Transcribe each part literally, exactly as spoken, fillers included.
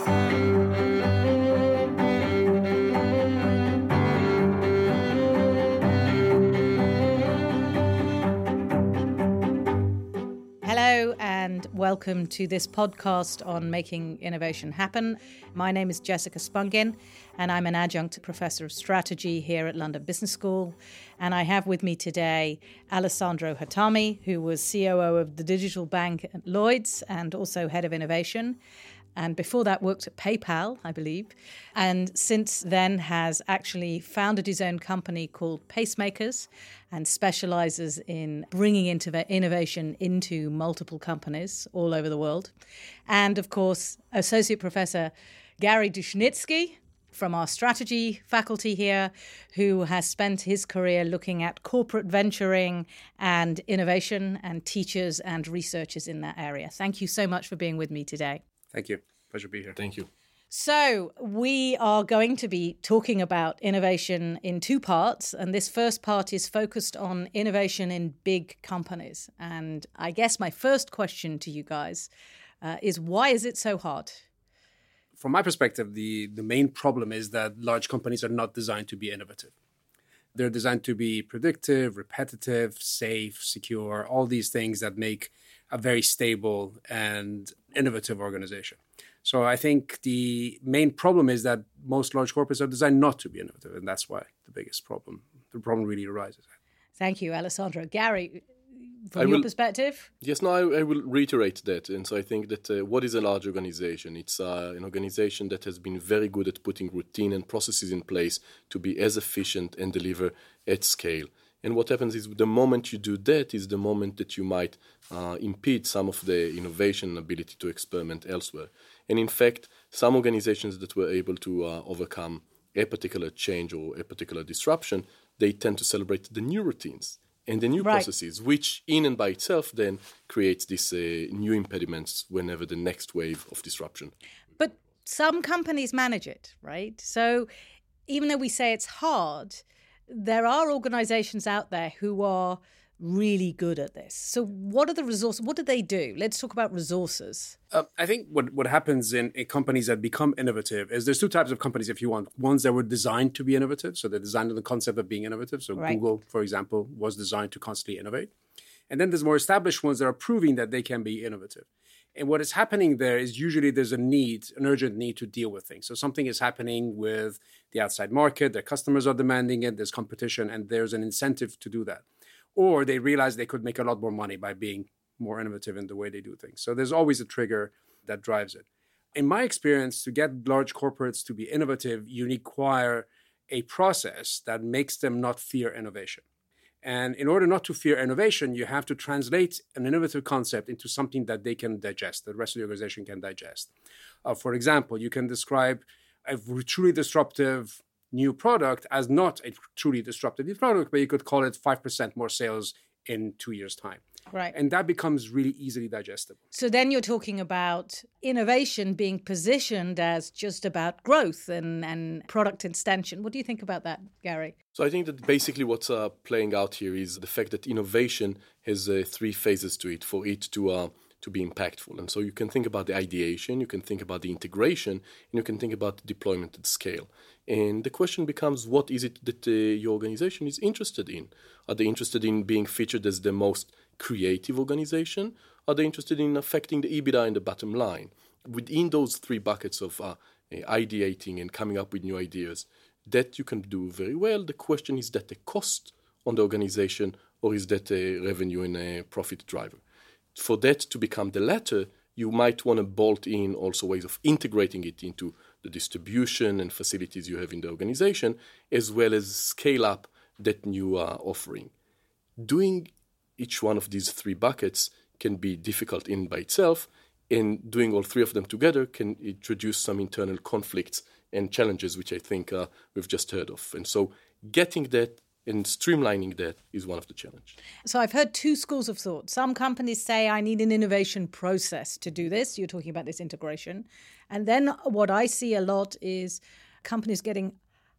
Hello and welcome to this podcast on making innovation happen. My name is Jessica Spungin and I'm an adjunct professor of strategy here at London Business School. And I have with me today Alessandro Hatami, who was C O O of the digital bank at Lloyds and also head of innovation. And before that worked at PayPal, I believe. And since then has actually founded his own company called Pacemakers and specializes in bringing innovation into multiple companies all over the world. And of course, Associate Professor Gary Dushnitsky from our strategy faculty here, who has spent his career looking at corporate venturing and innovation and teachers and researchers in that area. Thank you so much for being with me today. Thank you. Pleasure to be here. Thank you. So we are going to be talking about innovation in two parts. And this first part is focused on innovation in big companies. And I guess my first question to you guys uh, is, why is it so hard? From my perspective, the, the main problem is that large companies are not designed to be innovative. They're designed to be predictive, repetitive, safe, secure, all these things that make a very stable and innovative organization. So I think the main problem is that most large corporates are designed not to be innovative, and that's why the biggest problem, the problem really arises. Thank you, Alessandro. Gary, from I your will, perspective? Yes, no, I, I will reiterate that. And so I think that uh, what is a large organization? It's uh, an organization that has been very good at putting routine and processes in place to be as efficient and deliver at scale. And what happens is the moment you do that is the moment that you might uh, impede some of the innovation ability to experiment elsewhere. And in fact, some organizations that were able to uh, overcome a particular change or a particular disruption, they tend to celebrate the new routines and the new right. processes, which in and by itself then creates these uh, new impediments whenever the next wave of disruption. But some companies manage it, right? So even though we say it's hard, there are organizations out there who are really good at this. So what are the resources? What do they do? Let's talk about resources. Uh, I think what, what happens in, in companies that become innovative is there's two types of companies, if you want. Ones that were designed to be innovative. So they're designed on the concept of being innovative. So right. Google, for example, was designed to constantly innovate. And then there's more established ones that are proving that they can be innovative. And what is happening there is usually there's a need, an urgent need to deal with things. So something is happening with the outside market, their customers are demanding it, there's competition, and there's an incentive to do that. Or they realize they could make a lot more money by being more innovative in the way they do things. So there's always a trigger that drives it. In my experience, to get large corporates to be innovative, you require a process that makes them not fear innovation. And in order not to fear innovation, you have to translate an innovative concept into something that they can digest, that the rest of the organization can digest. Uh, for example, you can describe a truly disruptive new product as not a truly disruptive new product, but you could call it five percent more sales in two years' time. Right. And that becomes really easily digestible. So then you're talking about innovation being positioned as just about growth and, and product extension. What do you think about that, Gary? So I think that basically what's uh, playing out here is the fact that innovation has uh, three phases to it for it to uh, to be impactful. And so you can think about the ideation, you can think about the integration, and you can think about the deployment at scale. And the question becomes, what is it that uh, your organization is interested in? Are they interested in being featured as the most creative organization? Are they interested in affecting the EBITDA and the bottom line? Within those three buckets of uh, ideating and coming up with new ideas, that you can do very well. The question is that a cost on the organization, or is that a revenue and a profit driver? For that to become the latter, you might want to bolt in also ways of integrating it into the distribution and facilities you have in the organization, as well as scale up that new uh, offering. Doing each one of these three buckets can be difficult in by itself, and doing all three of them together can introduce some internal conflicts and challenges, which I think uh, we've just heard of. And so getting that and streamlining that is one of the challenges. So I've heard two schools of thought. Some companies say, I need an innovation process to do this. You're talking about this integration. And then what I see a lot is companies getting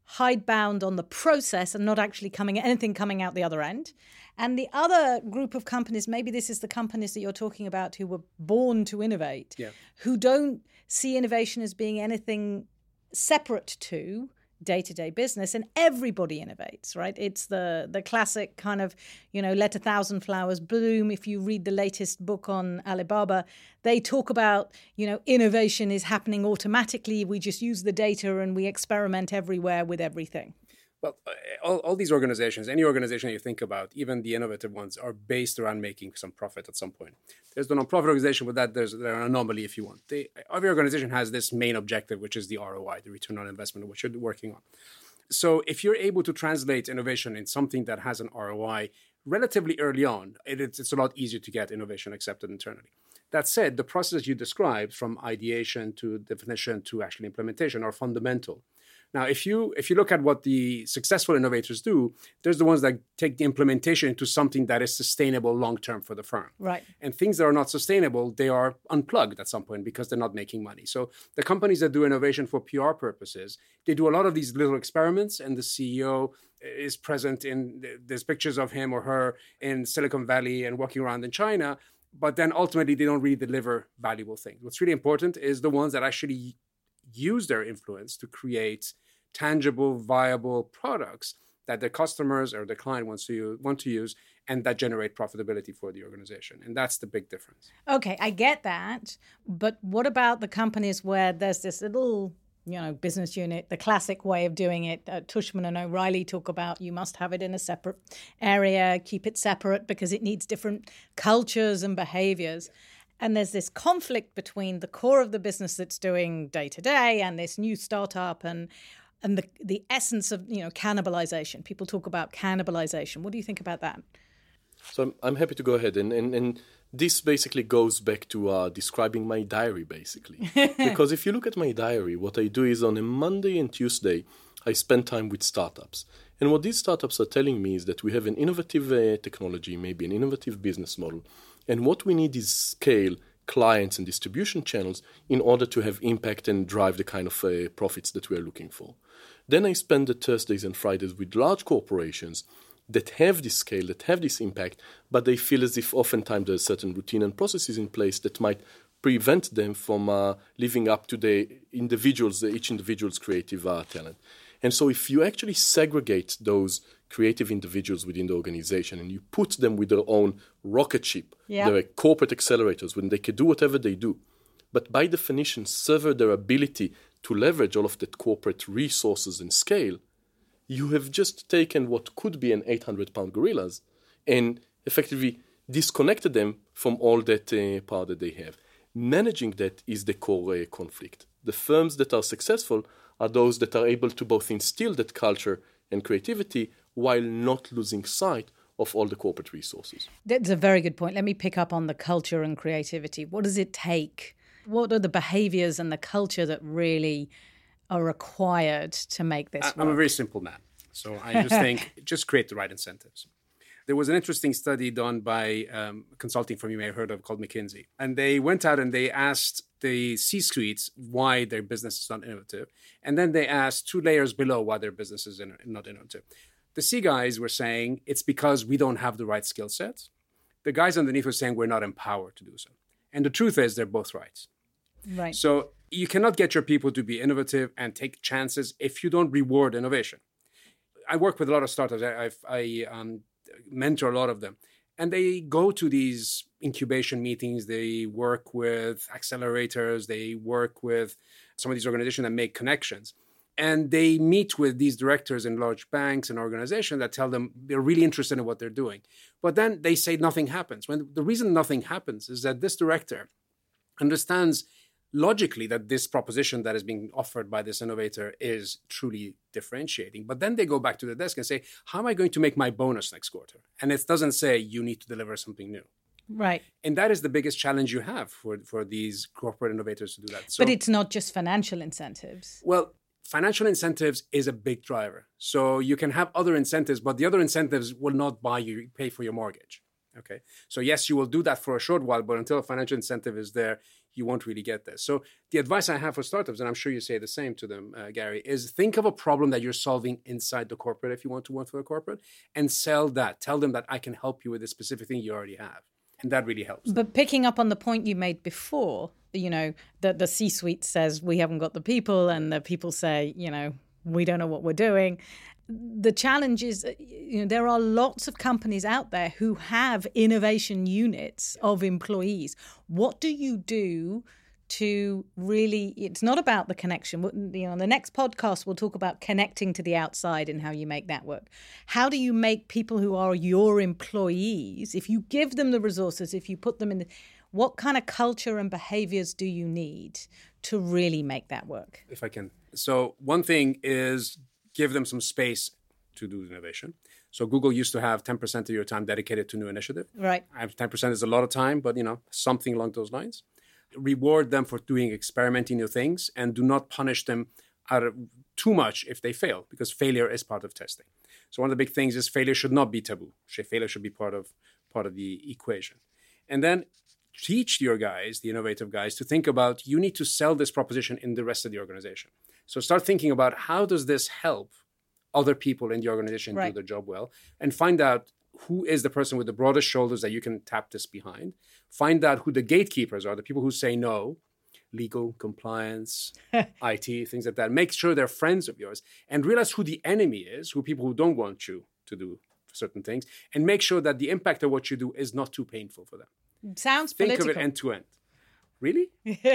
hidebound on the process and not actually coming anything coming out the other end. And the other group of companies, maybe this is the companies that you're talking about who were born to innovate, yeah. who don't see innovation as being anything separate to day-to-day business, and everybody innovates, right? It's the the classic kind of, you know, let a thousand flowers bloom. If you read the latest book on Alibaba, they talk about, you know, innovation is happening automatically. We just use the data and we experiment everywhere with everything. Well, all, all these organizations, any organization you think about, even the innovative ones, are based around making some profit at some point. There's the non-profit organization with that. There's, there's an anomaly, if you want. They, every organization has this main objective, which is the R O I, the return on investment, which you're working on. So if you're able to translate innovation in something that has an R O I relatively early on, it, it's, it's a lot easier to get innovation accepted internally. That said, the process you described, from ideation to definition to actually implementation, are fundamental. Now, if you if you look at what the successful innovators do, there's the ones that take the implementation into something that is sustainable long-term for the firm. Right. And things that are not sustainable, they are unplugged at some point because they're not making money. So the companies that do innovation for P R purposes, they do a lot of these little experiments, and the C E O is present in, there's pictures of him or her in Silicon Valley and walking around in China, but then ultimately they don't really deliver valuable things. What's really important is the ones that actually use their influence to create tangible, viable products that their customers or the client wants to use, want to use, and that generate profitability for the organization. And that's the big difference. Okay, I get that. But what about the companies where there's this little, you know, business unit, the classic way of doing it? Uh, Tushman and O'Reilly talk about you must have it in a separate area, keep it separate because it needs different cultures and behaviors. And there's this conflict between the core of the business that's doing day to day and this new startup and and the the essence of, you know, cannibalization. People talk about cannibalization. What do you think about that? So I'm, I'm happy to go ahead. And, and, and this basically goes back to uh, describing my diary, basically. Because if you look at my diary, what I do is on a Monday and Tuesday, I spend time with startups. And what these startups are telling me is that we have an innovative uh, technology, maybe an innovative business model. And what we need is scale, clients, and distribution channels in order to have impact and drive the kind of uh, profits that we are looking for. Then I spend the Thursdays and Fridays with large corporations that have this scale, that have this impact, but they feel as if oftentimes there's certain routine and processes in place that might prevent them from uh, living up to the individuals, each individual's creative uh, talent. And so if you actually segregate those creative individuals within the organization and you put them with their own rocket ship, yeah. their corporate accelerators, when they can do whatever they do, but by definition sever their ability to leverage all of that corporate resources and scale, you have just taken what could be an eight hundred pound gorillas and effectively disconnected them from all that uh, power that they have. Managing that is the core uh, conflict. The firms that are successful are those that are able to both instill that culture and creativity while not losing sight of all the corporate resources. That's a very good point. Let me pick up on the culture and creativity. What does it take? What are the behaviors and the culture that really are required to make this I, work? I'm a very simple man. So I just think just create the right incentives. There was an interesting study done by um, a consulting firm you may have heard of called McKinsey. And they went out and they asked the C-suites why their business is not innovative. And then they asked two layers below why their business is in, not innovative. The C guys were saying it's because we don't have the right skill sets. The guys underneath were saying we're not empowered to do so. And the truth is they're both right. Right. So you cannot get your people to be innovative and take chances if you don't reward innovation. I work with a lot of startups. I, I, I um, mentor a lot of them. And they go to these incubation meetings. They work with accelerators. They work with some of these organizations that make connections. And they meet with these directors in large banks and organizations that tell them they're really interested in what they're doing. But then they say nothing happens. When the reason nothing happens is that this director understands logically that this proposition that is being offered by this innovator is truly differentiating. But then they go back to the desk and say, how am I going to make my bonus next quarter? And it doesn't say you need to deliver something new. Right. And that is the biggest challenge you have for, for these corporate innovators to do that. So, but it's not just financial incentives. Well, financial incentives is a big driver. So you can have other incentives, but the other incentives will not buy you, pay for your mortgage. Okay. So yes, you will do that for a short while, but until a financial incentive is there, you won't really get this. So the advice I have for startups, and I'm sure you say the same to them, uh, Gary, is think of a problem that you're solving inside the corporate if you want to work for the corporate, and sell that. Tell them that I can help you with this specific thing you already have. And that really helps. But picking up on the point you made before, you know, that the C-suite says we haven't got the people, and the people say, you know, we don't know what we're doing. The challenge is, you know, there are lots of companies out there who have innovation units of employees. What do you do to really, it's not about the connection. You know, on the next podcast, we'll talk about connecting to the outside and how you make that work. How do you make people who are your employees, if you give them the resources, if you put them in the, what kind of culture and behaviors do you need to really make that work? If I can. So one thing is give them some space to do innovation. So Google used to have ten percent of your time dedicated to new initiative. Right. ten percent is a lot of time, but, you know, something along those lines. Reward them for doing experimenting new things, and do not punish them out of too much if they fail, because failure is part of testing. So one of the big things is failure should not be taboo. Failure should be part of part of the equation. And then teach your guys, the innovative guys, to think about, you need to sell this proposition in the rest of the organization. So start thinking about, how does this help other people in the organization right. do their job well, and find out who is the person with the broadest shoulders that you can tap this behind. Find out who the gatekeepers are, the people who say no, legal, compliance, I T, things like that. Make sure they're friends of yours, and realize who the enemy is, who people who don't want you to do certain things, and make sure that the impact of what you do is not too painful for them. Sounds Think political. of it end to end. Really?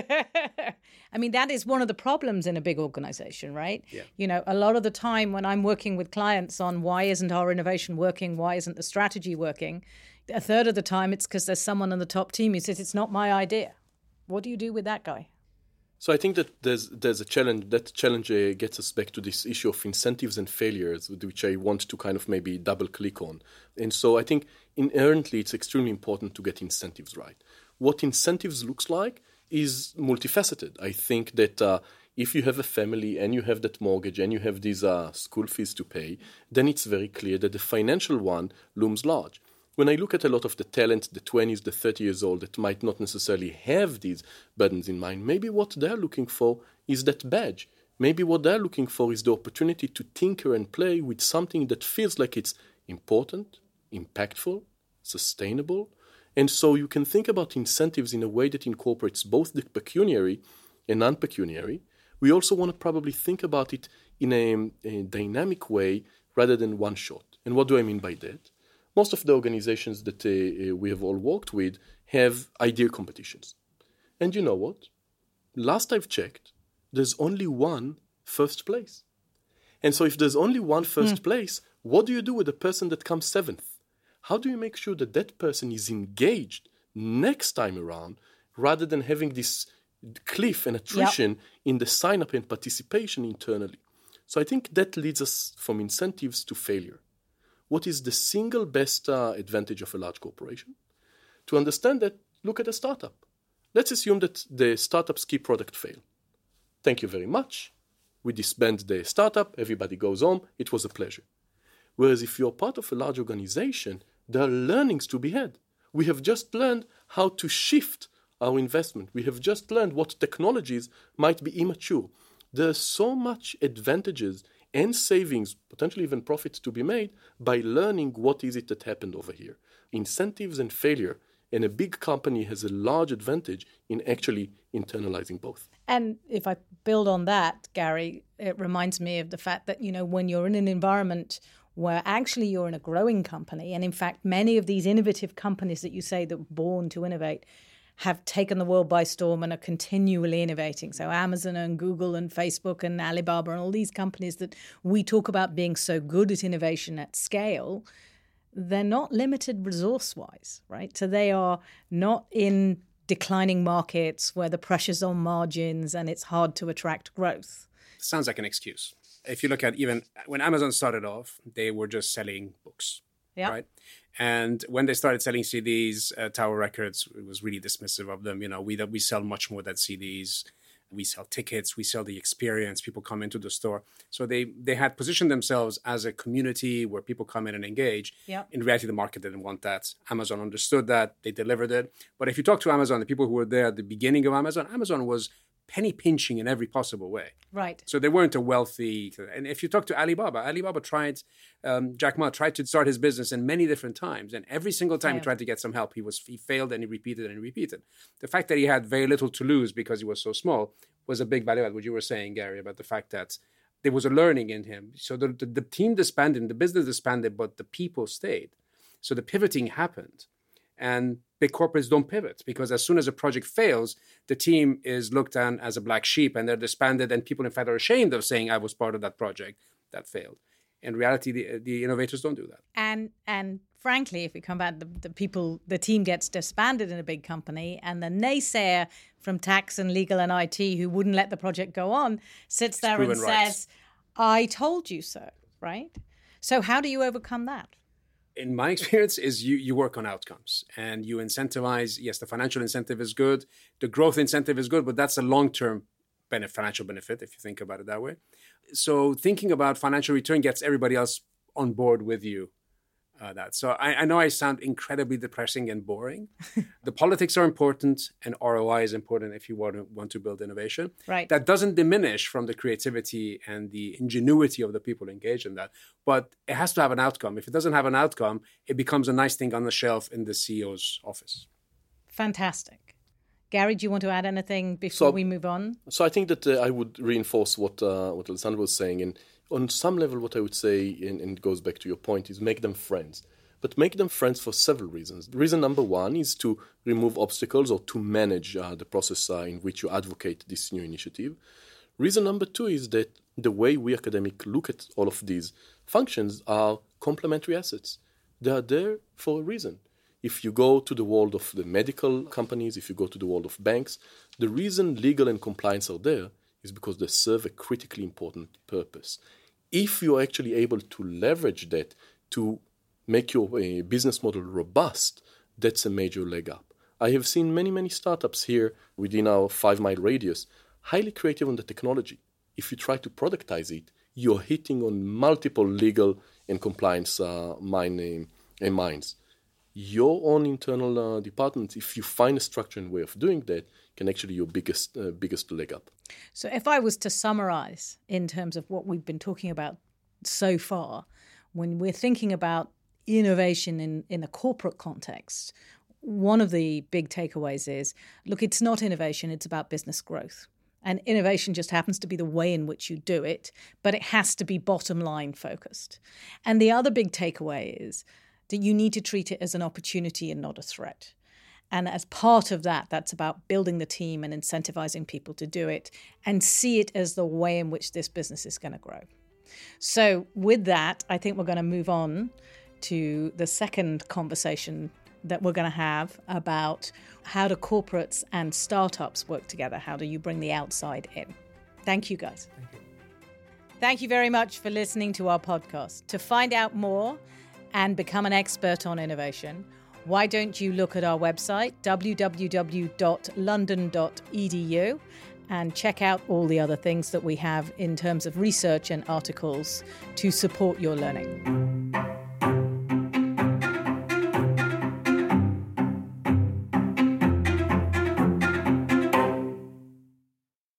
I mean, that is one of the problems in a big organization, right? Yeah. You know, a lot of the time when I'm working with clients on why isn't our innovation working, why isn't the strategy working, a third of the time it's because there's someone on the top team who says, it's not my idea. What do you do with that guy? So I think that there's there's a challenge. That challenge uh, gets us back to this issue of incentives and failures, which I want to kind of maybe double click on. And so I think inherently it's extremely important to get incentives right. What incentives looks like is multifaceted. I think that uh, if you have a family and you have that mortgage and you have these uh, school fees to pay, then it's very clear that the financial one looms large. When I look at a lot of the talent, the twenties, the thirty years old that might not necessarily have these burdens in mind, maybe what they're looking for is that badge. Maybe what they're looking for is the opportunity to tinker and play with something that feels like it's important, impactful, sustainable. And so you can think about incentives in a way that incorporates both the pecuniary and non-pecuniary. We also want to probably think about it in a, a dynamic way rather than one shot. And what do I mean by that? Most of the organizations that uh, we have all worked with have idea competitions. And you know what? Last I've checked, there's only one first place. And so if there's only one first mm. place, what do you do with the person that comes seventh? How do you make sure that that person is engaged next time around rather than having this cliff and attrition yep. in the sign-up and participation internally? So I think that leads us from incentives to failure. What is the single best uh, advantage of a large corporation? To understand that, look at a startup. Let's assume that the startup's key product failed. Thank you very much. We disband the startup, everybody goes home, it was a pleasure. Whereas if you're part of a large organization, there are learnings to be had. We have just learned how to shift our investment. We have just learned what technologies might be immature. There are so much advantages and savings, potentially even profits to be made by learning what is it that happened over here. Incentives and failure. And a big company has a large advantage in actually internalizing both. And if I build on that, Gary, it reminds me of the fact that, you know, when you're in an environment where actually you're in a growing company, and in fact, many of these innovative companies that you say that were born to innovate have taken the world by storm and are continually innovating. So Amazon and Google and Facebook and Alibaba and all these companies that we talk about being so good at innovation at scale, they're not limited resource-wise, right? So they are not in declining markets where the pressure's on margins and it's hard to attract growth. Sounds like an excuse. If you look at even when Amazon started off, they were just selling books, yeah. right? And when they started selling C Ds, uh, Tower Records was really dismissive of them. You know, we we sell much more than C Ds. We sell tickets, we sell the experience, people come into the store. So they they had positioned themselves as a community where people come in and engage. Yep. In reality, the market didn't want that. Amazon understood that, they delivered it. But if you talk to Amazon, the people who were there at the beginning of Amazon, Amazon was penny pinching in every possible way. Right. So they weren't a wealthy. And if you talk to Alibaba, Alibaba tried, um, Jack Ma tried to start his business in many different times. And every single time Yeah. he tried to get some help, he was he failed and he repeated and he repeated. The fact that he had very little to lose because he was so small was a big value add. What you were saying, Gary, about the fact that there was a learning in him. So the, the, the team disbanded, the business disbanded, but the people stayed. So the pivoting happened. And big corporates don't pivot because as soon as a project fails, the team is looked at as a black sheep and they're disbanded. And people, in fact, are ashamed of saying, I was part of that project that failed. In reality, the, the innovators don't do that. And and frankly, if we come back, the, the people, the team gets disbanded in a big company, and the naysayer from tax and legal and I T who wouldn't let the project go on sits there and right. says, I told you so, right? So how do you overcome that? In my experience, is you, you work on outcomes and you incentivize. Yes, the financial incentive is good. The growth incentive is good, but that's a long-term benefit, financial benefit, if you think about it that way. So thinking about financial return gets everybody else on board with you. Uh, that. So I, I know I sound incredibly depressing and boring. The politics are important and R O I is important if you want to, want to build innovation. Right. That doesn't diminish from the creativity and the ingenuity of the people engaged in that. But it has to have an outcome. If it doesn't have an outcome, it becomes a nice thing on the shelf in the C E O's office. Fantastic. Gary, do you want to add anything before So- we move on? So I think that uh, I would reinforce what uh, what Alessandro was saying. And on some level, what I would say, and, and it goes back to your point, is make them friends. But make them friends for several reasons. Reason number one is to remove obstacles or to manage uh, the process uh, in which you advocate this new initiative. Reason number two is that the way we academics look at all of these functions are complementary assets. They are there for a reason. If you go to the world of the medical companies, if you go to the world of banks, the reason legal and compliance are there is because they serve a critically important purpose. If you're actually able to leverage that to make your uh, business model robust, that's a major leg up. I have seen many, many startups here within our five-mile radius, highly creative on the technology. If you try to productize it, you're hitting on multiple legal and compliance uh, mine, uh, mines. Your own internal uh, department, if you find a structure and way of doing that, can actually be your biggest uh, biggest leg up. So if I was to summarize in terms of what we've been talking about so far, when we're thinking about innovation in, in a corporate context, one of the big takeaways is, look, it's not innovation, it's about business growth. And innovation just happens to be the way in which you do it, but it has to be bottom line focused. And the other big takeaway is that you need to treat it as an opportunity and not a threat. And as part of that, that's about building the team and incentivizing people to do it and see it as the way in which this business is going to grow. So with that, I think we're going to move on to the second conversation that we're going to have about how do corporates and startups work together? How do you bring the outside in? Thank you, guys. Thank you. Thank you very much for listening to our podcast. To find out more and become an expert on innovation, why don't you look at our website, w w w dot london dot e d u, and check out all the other things that we have in terms of research and articles to support your learning.